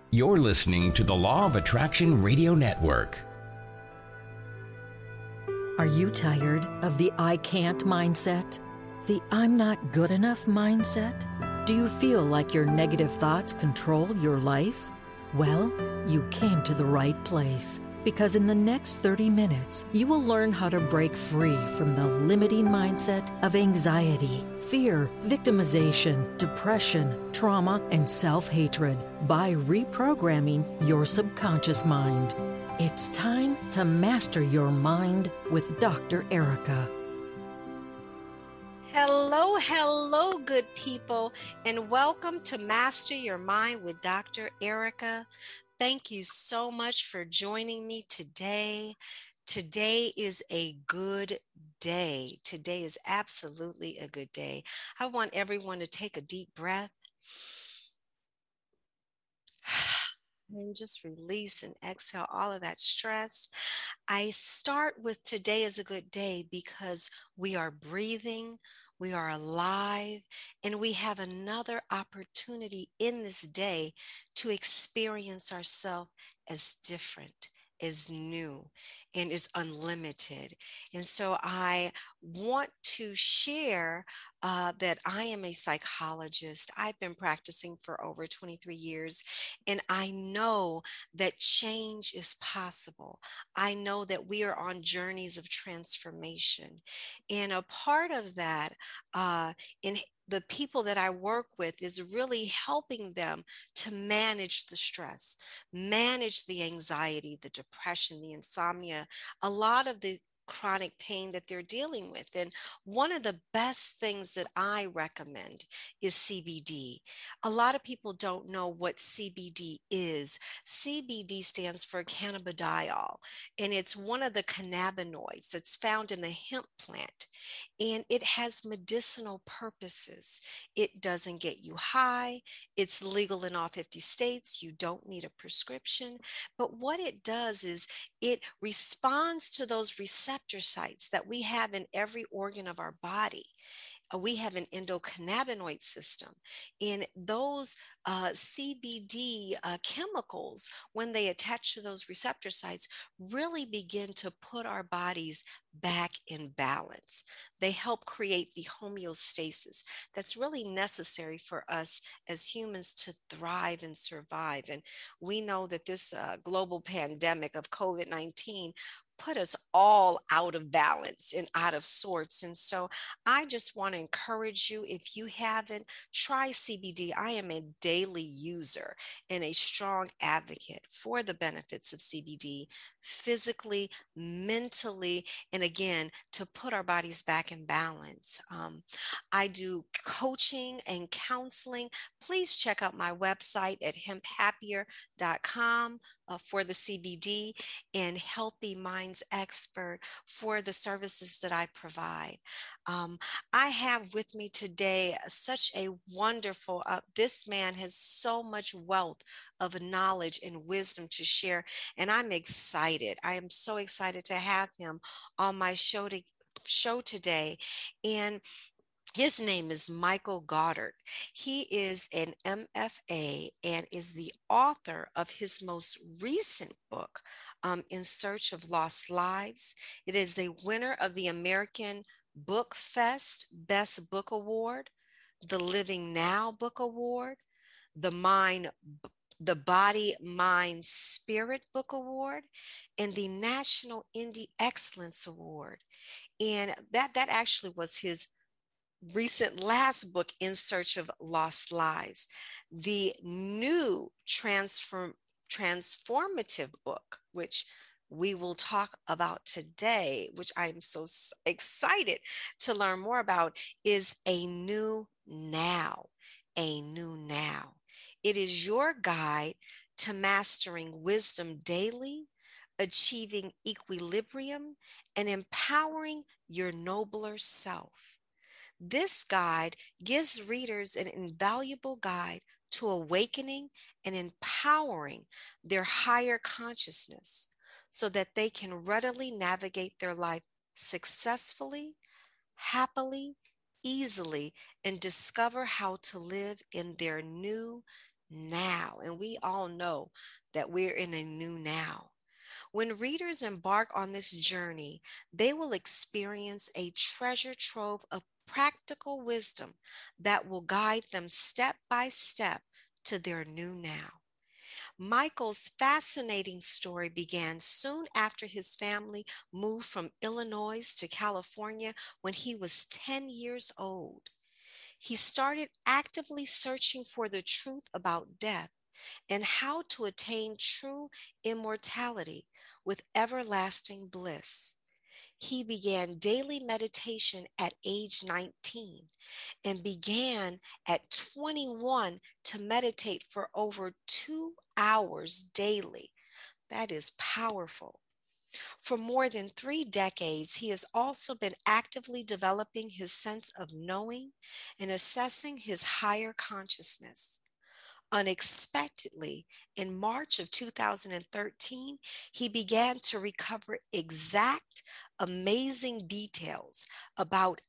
You're listening to the Law of Attraction Radio Network. Are you tired of the I can't mindset? The I'm not good enough mindset? Do you feel like your negative thoughts control your life? Well, you came to the right place, because in the next 30 minutes, you will learn how to break free from the limiting mindset of anxiety, fear, victimization, depression, trauma, and self-hatred by reprogramming your subconscious mind. It's time to master your mind with Dr. Erica. Hello, good people, and welcome to Master Your Mind with Dr. Erica. Thank you so much for joining me today. Today is a good day. Today is absolutely a good day. I want everyone to take a deep breath and just release and exhale all of that stress. I start with today is a good day because we are breathing, we are alive, and we have another opportunity in this day to experience ourselves as different, as new, and as unlimited. And so I want to share that I am a psychologist. I've been practicing for over 23 years, and I know that change is possible. I know that we are on journeys of transformation. And a part of that, in the people that I work with, is really helping them to manage the stress, manage the anxiety, the depression, the insomnia, a lot of the chronic pain that they're dealing with. And one of the best things that I recommend is CBD. A lot of people don't know what CBD is. CBD stands for cannabidiol, and it's one of the cannabinoids that's found in the hemp plant, and it has medicinal purposes. It doesn't get you high. It's legal in all 50 states. You don't need a prescription. But what it does is it responds to those receptor sites that we have in every organ of our body. We have an endocannabinoid system. And those CBD chemicals, when they attach to those receptor sites, really begin to put our bodies back in balance. They help create the homeostasis that's really necessary for us as humans to thrive and survive. And we know that this global pandemic of COVID-19 put us all out of balance and out of sorts. And so I just want to encourage you, if you haven't, try CBD. I am a daily user and a strong advocate for the benefits of CBD physically, mentally, and again, to put our bodies back in balance. I do coaching and counseling. Please check out my website at hemphappier.com for the CBD, and Healthy Minds Expert for the services that I provide. I have with me today such a wonderful, this man has so much wealth of knowledge and wisdom to share, and I'm excited. I am so excited to have him on my show today. And his name is Michael Goddard. He is an MFA and is the author of his most recent book, In Search of Lost Lives. It is a winner of the American Book Fest Best Book Award, the Living Now Book Award, the Body, Mind, Spirit Book Award, and the National Indie Excellence Award. And that actually was his recent last book, In Search of Lost Lives. The new transformative book, which we will talk about today, which I'm so excited to learn more about, is A New Now. A New Now. It is your guide to mastering wisdom daily, achieving equilibrium, and empowering your nobler self. This guide gives readers an invaluable guide to awakening and empowering their higher consciousness so that they can readily navigate their life successfully, happily, easily, and discover how to live in their new now. And we all know that we're in a new now. When readers embark on this journey, they will experience a treasure trove of practical wisdom that will guide them step by step to their new now. Michael's fascinating story began soon after his family moved from Illinois to California when he was 10 years old. He started actively searching for the truth about death and how to attain true immortality with everlasting bliss. He began daily meditation at age 19 and began at 21 to meditate for over 2 hours daily. That is powerful. For more than 3 decades, he has also been actively developing his sense of knowing and assessing his higher consciousness. Unexpectedly, in March of 2013, he began to recover exact, amazing details about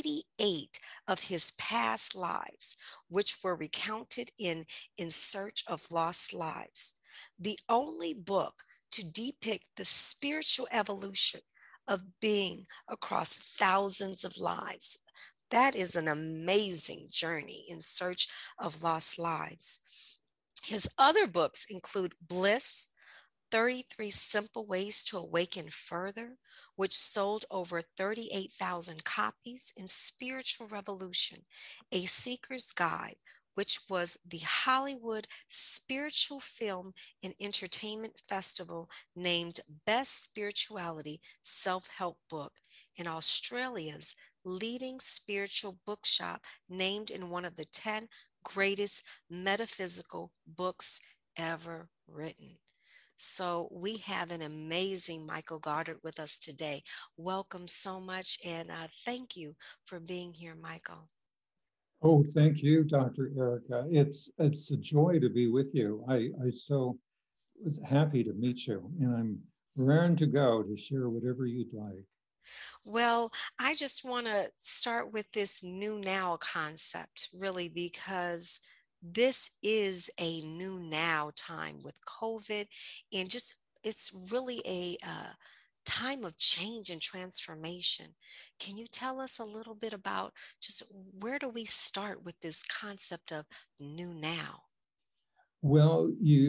88 of his past lives, which were recounted In Search of Lost Lives, the only book to depict the spiritual evolution of being across thousands of lives. That is an amazing journey in search of lost lives. His other books include Bliss, 33 Simple Ways to Awaken Further, which sold over 38,000 copies, and Spiritual Revolution, A Seeker's Guide, which was the Hollywood Spiritual Film and Entertainment Festival named Best Spirituality Self-Help Book, and Australia's leading spiritual bookshop named in one of the 10 greatest metaphysical books ever written. So we have an amazing Michael Goddard with us today. Welcome so much, and thank you for being here, Michael. Oh, thank you, Dr. Erica. It's a joy to be with you. I so was happy to meet you, and I'm raring to go to share whatever you'd like. Well, I just want to start with this new now concept, really, because this is a new now time with COVID, and just it's really a time of change and transformation. Can you tell us a little bit about just where do we start with this concept of new now? Well,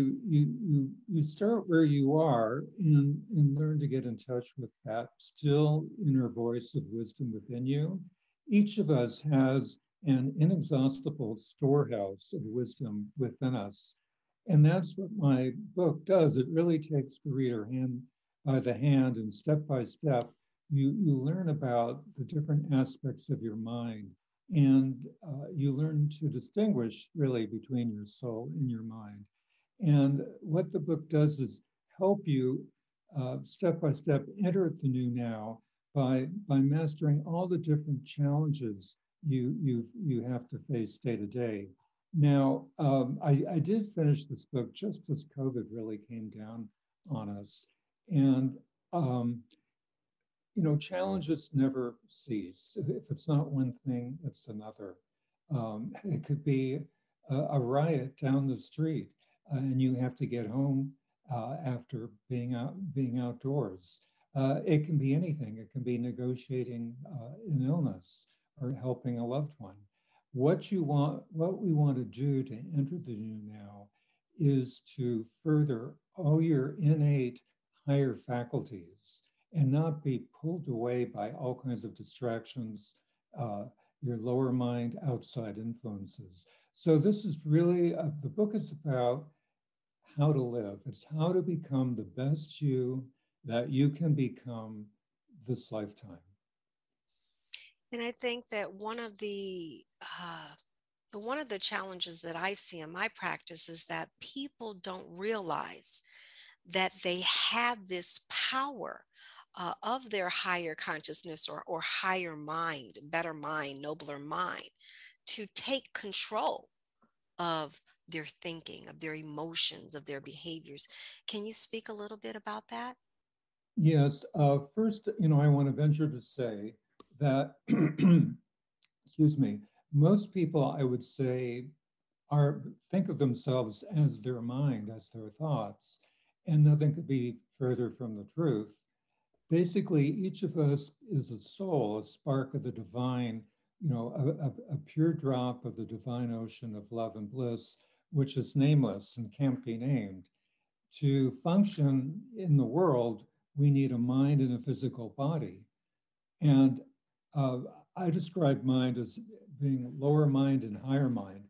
you start where you are and learn to get in touch with that still inner voice of wisdom within you. Each of us has an inexhaustible storehouse of wisdom within us. And that's what my book does. It really takes the reader hand by the hand, and step by step, you learn about the different aspects of your mind, and you learn to distinguish really between your soul and your mind. And what the book does is help you step by step enter the new now by mastering all the different challenges you have to face day to day. Now, I did finish this book just as COVID really came down on us, and challenges never cease. If it's not one thing, it's another. It could be a riot down the street, and you have to get home after being outdoors. It can be anything. It can be negotiating an illness or helping a loved one. What we want to do to enter the new now is to further all your innate higher faculties and not be pulled away by all kinds of distractions, uh, your lower mind, outside influences. So this is really, the book is about how to live. It's how to become the best you that you can become this lifetime. And I think that one of the challenges that I see in my practice is that people don't realize that they have this power of their higher consciousness or higher mind, better mind, nobler mind, to take control of their thinking, of their emotions, of their behaviors. Can you speak a little bit about that? Yes, first, I want to venture to say that, excuse me, most people, I would say, are think of themselves as their mind, as their thoughts, and nothing could be further from the truth. Basically, each of us is a soul, a spark of the divine, a pure drop of the divine ocean of love and bliss, which is nameless and can't be named. To function in the world, we need a mind and a physical body. And uh, I describe mind as being lower mind and higher mind.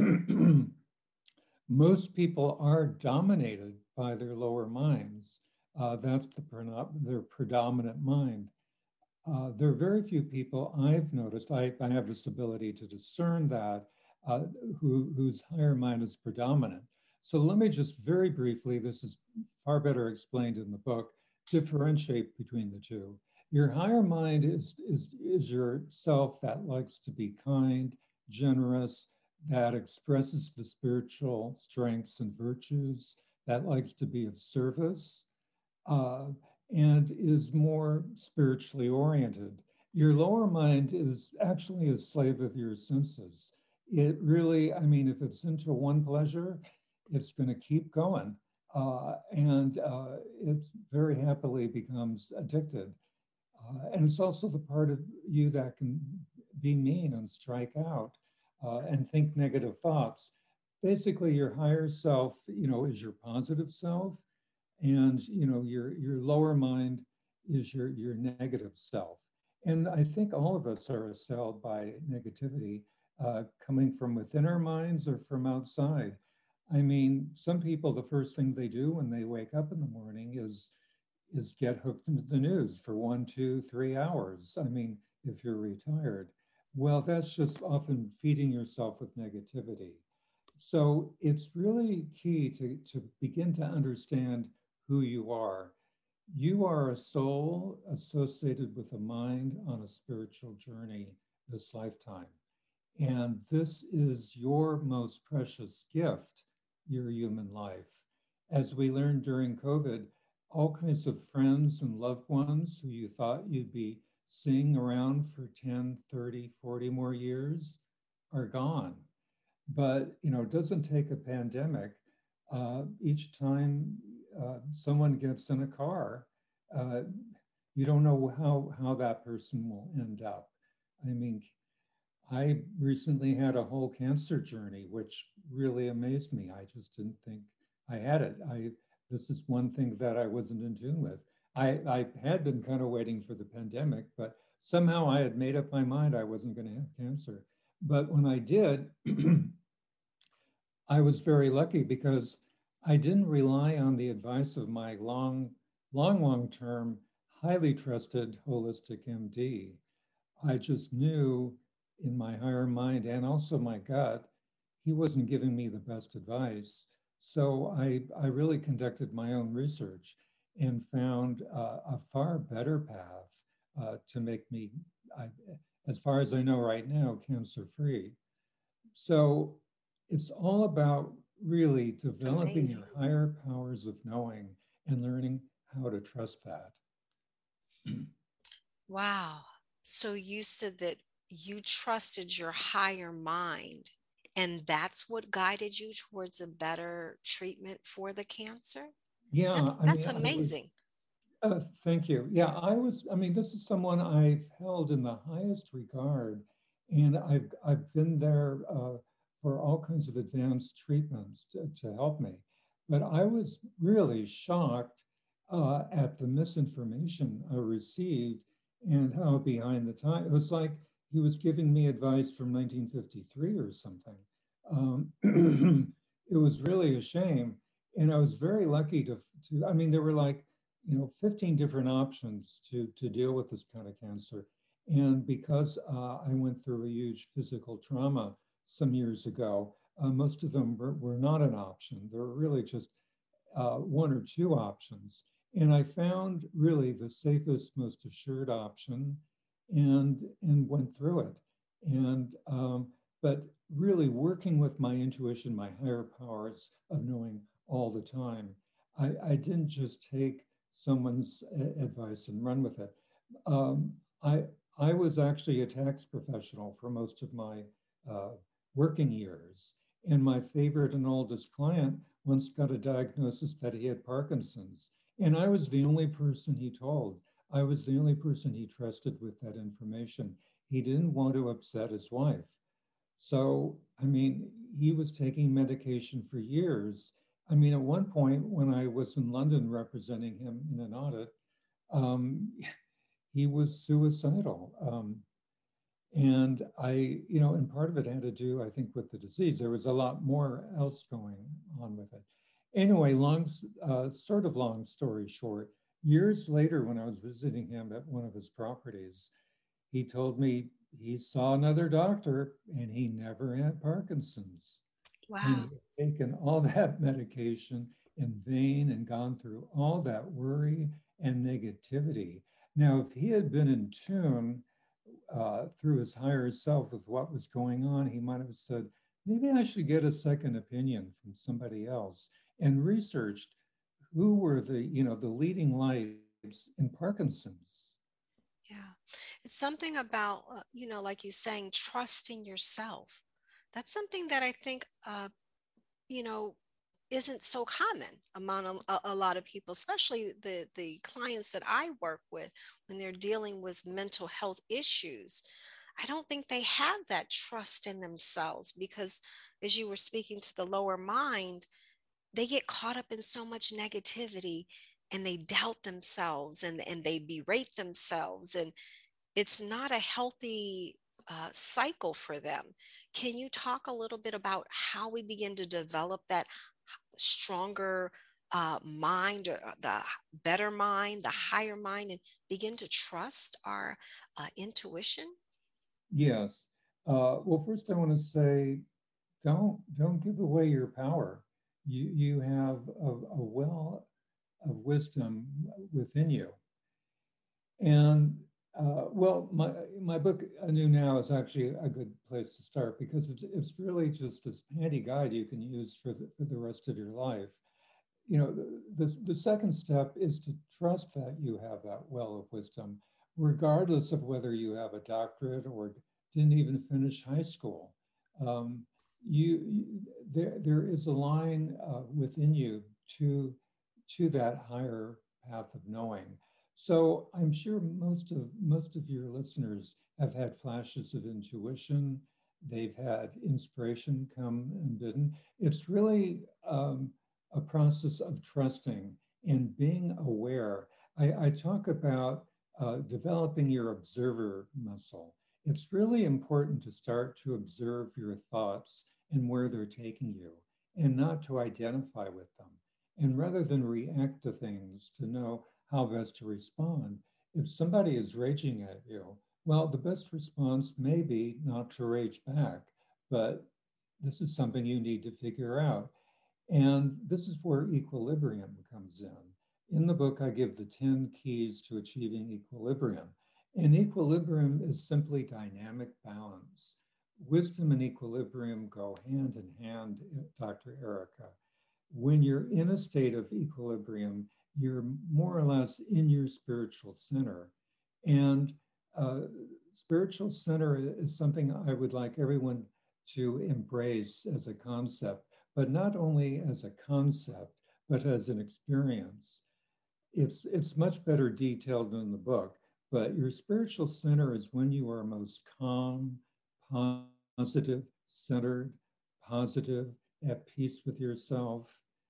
Most people are dominated by their lower minds. That's their predominant mind. There are very few people I've noticed, I have this ability to discern that, whose higher mind is predominant. So let me just very briefly, this is far better explained in the book, differentiate between the two. Your higher mind is your self that likes to be kind, generous, that expresses the spiritual strengths and virtues, that likes to be of service, uh, and is more spiritually oriented. Your lower mind is actually a slave of your senses. It really, I mean, if it's into one pleasure, it's going to keep going. And it very happily becomes addicted. And it's also the part of you that can be mean and strike out and think negative thoughts. Basically, your higher self, is your positive self, and your lower mind is your negative self. And I think all of us are assailed by negativity, coming from within our minds or from outside. I mean, some people, the first thing they do when they wake up in the morning is get hooked into the news for 1, 2, 3 hours. I mean, if you're retired, well, that's just often feeding yourself with negativity. So it's really key to begin to understand who you are. You are a soul associated with a mind on a spiritual journey this lifetime. And this is your most precious gift, your human life. As we learned during COVID, all kinds of friends and loved ones who you thought you'd be seeing around for 10, 30, 40 more years are gone. But it doesn't take a pandemic. Each time someone gets in a car, uh, you don't know how that person will end up. I mean, I recently had a whole cancer journey, which really amazed me. I just didn't think I had it. This is one thing that I wasn't in tune with. I had been kind of waiting for the pandemic, but somehow I had made up my mind I wasn't going to have cancer. But when I did, I was very lucky because I didn't rely on the advice of my long term, highly trusted holistic MD. I just knew in my higher mind and also my gut, he wasn't giving me the best advice. So I really conducted my own research and found a far better path to make me, I, as far as I know right now, cancer free. So it's all about really It's developing amazing. your higher powers of knowing and learning how to trust that. Wow. So you said that you trusted your higher mind, and that's what guided you towards a better treatment for the cancer? Yeah, That's I that's mean, I was, amazing. thank you. Yeah, I mean, this is someone I've held in the highest regard, and I've been there for all kinds of advanced treatments to help me. But I was really shocked at the misinformation I received and how behind the time. It was like he was giving me advice from 1953 or something. It was really a shame, and I was very lucky to. I mean, there were like 15 different options to deal with this kind of cancer. And because I went through a huge physical trauma some years ago, most of them were not an option. There were really just one or two options. And I found really the safest, most assured option and went through it. And but really working with my intuition, my higher powers of knowing all the time, I didn't just take someone's advice and run with it. Um, I I was actually a tax professional for most of my uh, working years, And my favorite and oldest client once got a diagnosis that he had Parkinson's. And I was the only person he told. I was the only person he trusted with that information. He didn't want to upset his wife. So, I mean, he was taking medication for years. I mean, at one point when I was in London representing him in an audit, um, he was suicidal. And and part of it had to do, I think, with the disease. There was a lot more else going on with it. Anyway, long story short, years later, when I was visiting him at one of his properties, he told me he saw another doctor and he never had Parkinson's. And he Wow. had taken all that medication in vain and gone through all that worry and negativity. Now, if he had been in tune through his higher self with what was going on, he might have said, maybe I should get a second opinion from somebody else, and researched who were the leading lights in Parkinson's. Yeah. It's something about, like you saying, trusting yourself. That's something that I think, you know, isn't so common among a lot of people, especially the clients that I work with when they're dealing with mental health issues. I don't think they have that trust in themselves because, as you were speaking to the lower mind, they get caught up in so much negativity and they doubt themselves and they berate themselves. And it's not a healthy cycle for them. Can you talk a little bit about how we begin to develop that stronger mind, or the better mind, the higher mind, and begin to trust our intuition? Yes. Well, first I want to say, don't give away your power. You have a well of wisdom within you. And well, my book Anew Now is actually a good place to start because it's really just this handy guide you can use for the rest of your life. The second step is to trust that you have that well of wisdom, regardless of whether you have a doctorate or didn't even finish high school. Um, there is a line within you to that higher path of knowing. So I'm sure most of your listeners have had flashes of intuition. They've had inspiration come unbidden. It's really a process of trusting and being aware. I talk about developing your observer muscle. It's really important to start to observe your thoughts and where they're taking you and not to identify with them. And rather than react to things, to know how best to respond. If somebody is raging at you, well, the best response may be not to rage back, but this is something you need to figure out. And this is where equilibrium comes in. In the book, I give the 10 keys to achieving equilibrium. And equilibrium is simply dynamic balance. Wisdom and equilibrium go hand in hand, Dr. Erica. When you're in a state of equilibrium, you're more or less in your spiritual center. And uh, spiritual center is something I would like everyone to embrace as a concept, but not only as a concept, but as an experience. It's much better detailed in the book, but your spiritual center is when you are most calm, positive, centered, positive, at peace with yourself,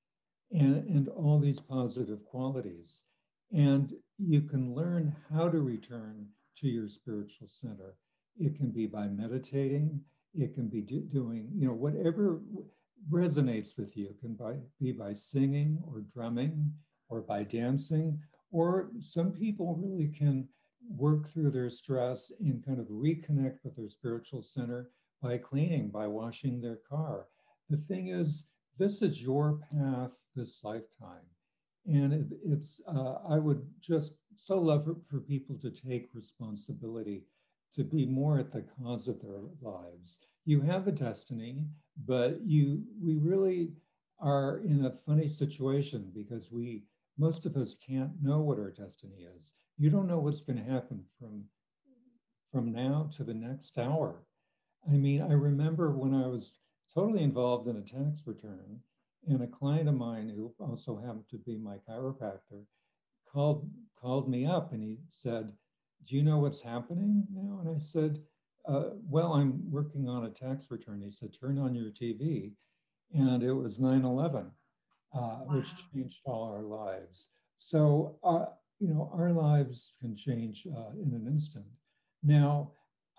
and all these positive qualities. And you can learn how to return to your spiritual center. It can be by meditating, it can be doing, whatever resonates with you. It can be by singing or drumming or by dancing, or some people really can work through their stress and kind of reconnect with their spiritual center by cleaning, by washing their car. The thing is, this is your path this lifetime. And I would just so love for people to take responsibility, to be more at the cause of their lives. You have a destiny, but we really are in a funny situation because most of us can't know what our destiny is. You don't know what's going to happen from now to the next hour. I mean, I remember when I was totally involved in a tax return. And a client of mine who also happened to be my chiropractor called called me up and he said, "Do you know what's happening now?" And I said, "Well, I'm working on a tax return." He said, "Turn on your TV." And it was 9/11, which Wow. changed all our lives. So, our lives can change in an instant. Now,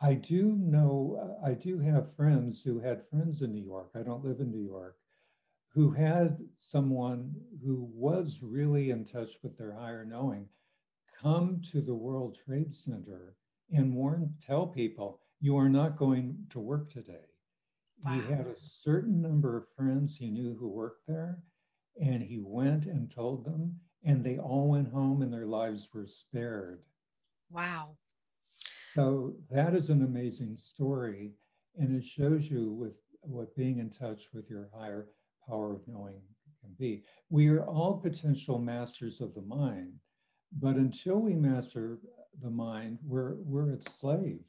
I do have friends who had friends in New York. I don't live in New York, who had someone who was really in touch with their higher knowing come to the World Trade Center and tell people, you are not going to work today. He Wow. had a certain number of friends he knew who worked there, and he went and told them, and they all went home and their lives were spared. Wow. So that is an amazing story, and it shows you with what being in touch with your higher power of knowing can be. We are all potential masters of the mind, but until we master the mind, we're its slave.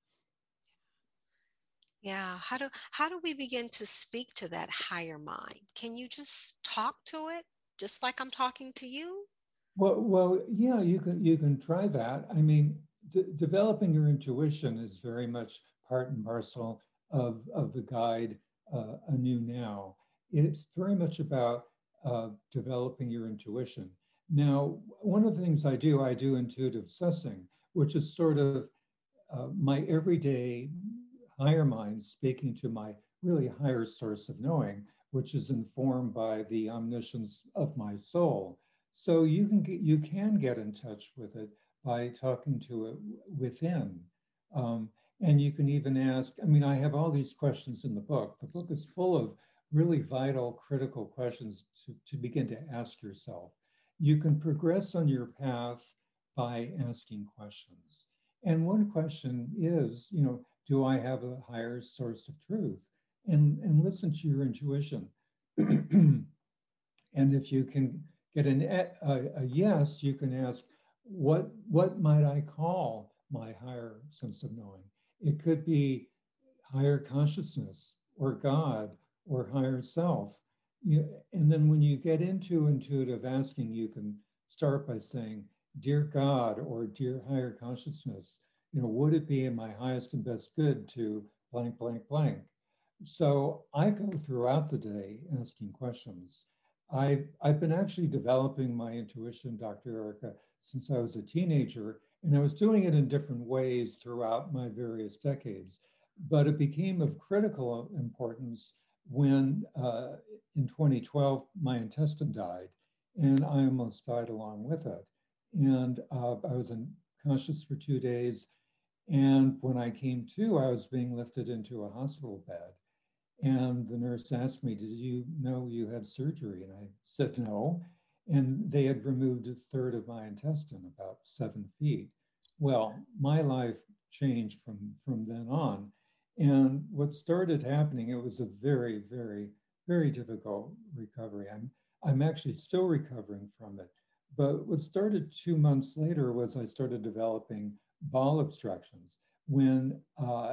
Yeah. How do we begin to speak to that higher mind? Can you just talk to it just like I'm talking to you? Well, yeah, you can try that. I mean, developing your intuition is very much part and parcel of the guide Anew Now. It's very much about developing your intuition. Now, one of the things I do intuitive sussing, which is sort of my everyday higher mind speaking to my really higher source of knowing, which is informed by the omniscience of my soul. So you can get in touch with it by talking to it within. Um, and you can even ask, I mean, I have all these questions in the book. The book is full of really vital, critical questions to begin to ask yourself. You can progress on your path by asking questions. And one question is, do I have a higher source of truth? And listen to your intuition. And if you can get a yes, you can ask, what might I call my higher sense of knowing? It could be higher consciousness or God or higher self. And then when you get into intuitive asking, you can start by saying, "Dear God," or "Dear higher consciousness, would it be in my highest and best good to blank, blank, blank?" So I go throughout the day asking questions. I've been actually developing my intuition, Dr. Erica, since I was a teenager, and I was doing it in different ways throughout my various decades. But it became of critical importance when in 2012 my intestine died, and I almost died along with it. And I was unconscious for 2 days. And when I came to, I was being lifted into a hospital bed. And the nurse asked me, "Did you know you had surgery?" And I said no. And they had removed a third of my intestine, about 7 feet. Well, my life changed from then on. And what started happening, it was a very, very, very difficult recovery. I'm actually still recovering from it. But what started 2 months later was I started developing bowel obstructions when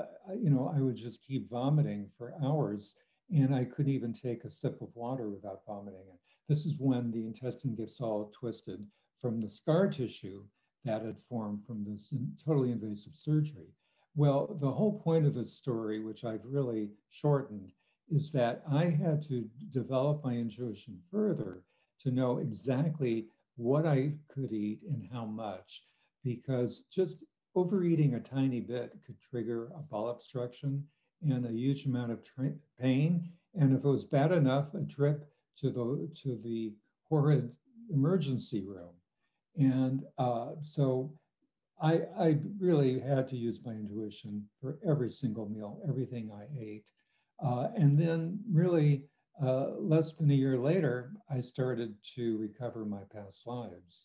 I would just keep vomiting for hours and I couldn't even take a sip of water without vomiting it. This is when the intestine gets all twisted from the scar tissue that had formed from this totally invasive surgery. Well, the whole point of this story, which I've really shortened, is that I had to develop my intuition further to know exactly what I could eat and how much, because just overeating a tiny bit could trigger a bowel obstruction and a huge amount of pain. And if it was bad enough, a trip to the horrid emergency room. And so I really had to use my intuition for every single meal, everything I ate. And then really less than a year later, I started to recover my past lives.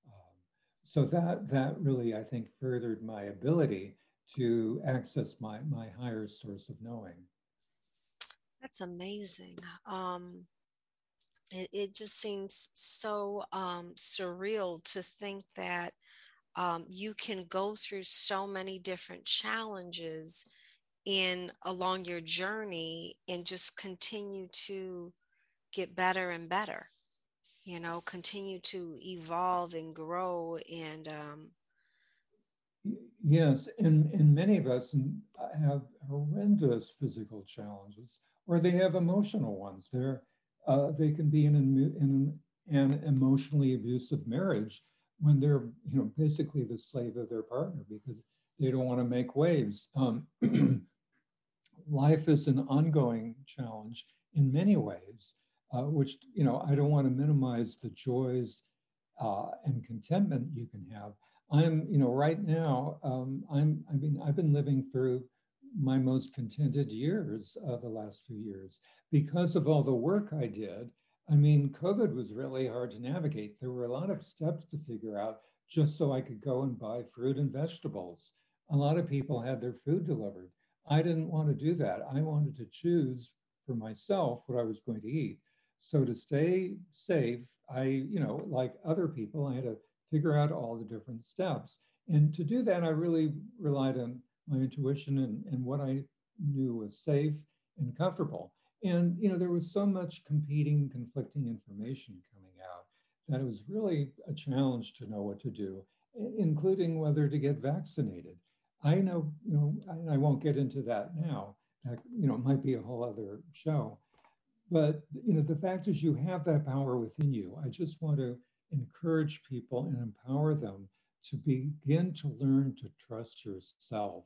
So that really, I think, furthered my ability to access my higher source of knowing. That's amazing. It just seems so surreal to think that you can go through so many different challenges in along your journey and just continue to get better and better, continue to evolve and grow. And Yes, and many of us have horrendous physical challenges, or they have emotional ones. They can be in an emotionally abusive marriage when they're basically the slave of their partner because they don't want to make waves. Life is an ongoing challenge in many ways, which I don't want to minimize the joys and contentment you can have. Right now, I've been living through my most contented years the last few years because of all the work I did. I mean, COVID was really hard to navigate. There were a lot of steps to figure out just so I could go and buy fruit and vegetables. A lot of people had their food delivered. I didn't want to do that. I wanted to choose for myself what I was going to eat. So to stay safe, like other people, I had to figure out all the different steps. And to do that, I really relied on my intuition and what I knew was safe and comfortable. And there was so much competing, conflicting information coming out that it was really a challenge to know what to do, including whether to get vaccinated. I know, I won't get into that now. That, it might be a whole other show. But the fact is, you have that power within you. I just want to encourage people and empower them to begin to learn to trust yourself.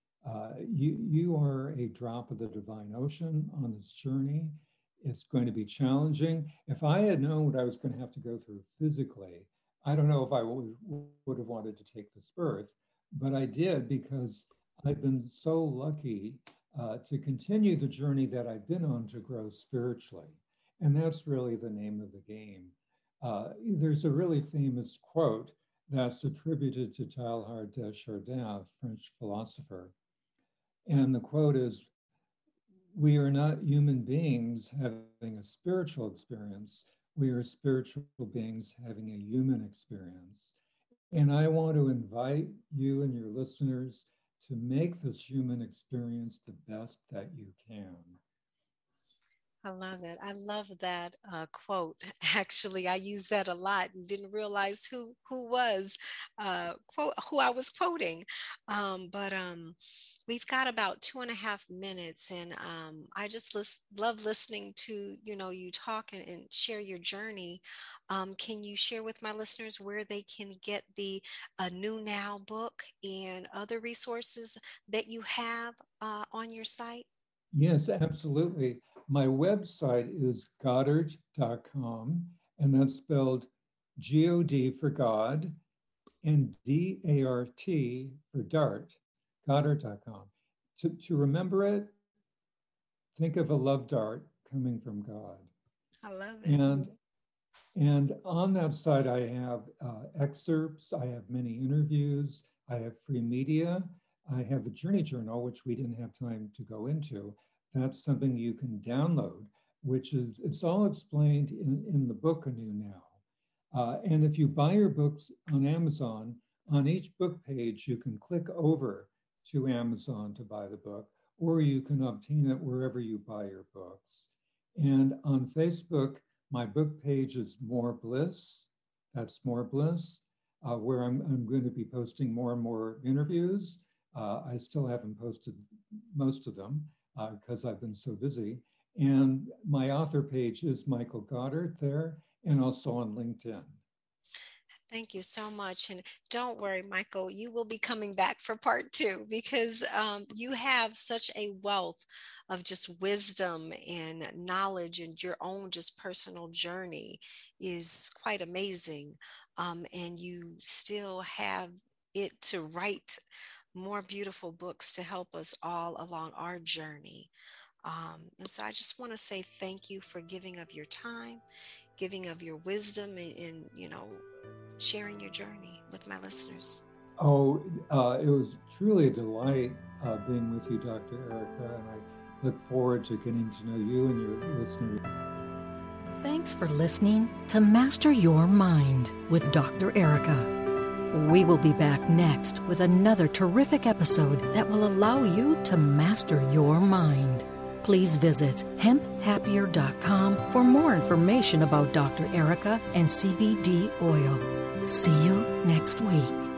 You are a drop of the divine ocean on this journey. It's going to be challenging. If I had known what I was going to have to go through physically, I don't know if I would have wanted to take this birth, but I did because I've been so lucky to continue the journey that I've been on to grow spiritually. And that's really the name of the game. There's a really famous quote that's attributed to Teilhard de Chardin, a French philosopher. And the quote is, "We are not human beings having a spiritual experience. We are spiritual beings having a human experience." And I want to invite you and your listeners to make this human experience the best that you can. I love it. I love that quote. Actually, I use that a lot and didn't realize who was who I was quoting. But we've got about 2.5 minutes, and I just love listening to you talk and share your journey. Can you share with my listeners where they can get the New Now book and other resources that you have on your site? Yes, absolutely. My website is goddard.com, and that's spelled G-O-D for God and D-A-R-T for Dart, goddard.com. To remember it, think of a love dart coming from God. I love it. And on that site, I have excerpts, I have many interviews, I have free media, I have a journey journal, which we didn't have time to go into. That's something you can download, it's all explained in the book Anew Now. And if you buy your books on Amazon, on each book page, you can click over to Amazon to buy the book, or you can obtain it wherever you buy your books. And on Facebook, my book page is More Bliss. That's More Bliss, where I'm going to be posting more and more interviews. I still haven't posted most of them because I've been so busy. And my author page is Michael Goddard there, and also on LinkedIn. Thank you so much. And don't worry, Michael, you will be coming back for part 2 because you have such a wealth of just wisdom and knowledge, and your own just personal journey is quite amazing. And you still have it to write more beautiful books to help us all along our journey. And so I just want to say thank you for giving of your time, giving of your wisdom, and sharing your journey with my listeners. Oh, it was truly a delight being with you, Dr. Erica, and I look forward to getting to know you and your listeners. Thanks for listening to Master Your Mind with Dr. Erica. We will be back next with another terrific episode that will allow you to master your mind. Please visit hemphappier.com for more information about Dr. Erica and CBD oil. See you next week.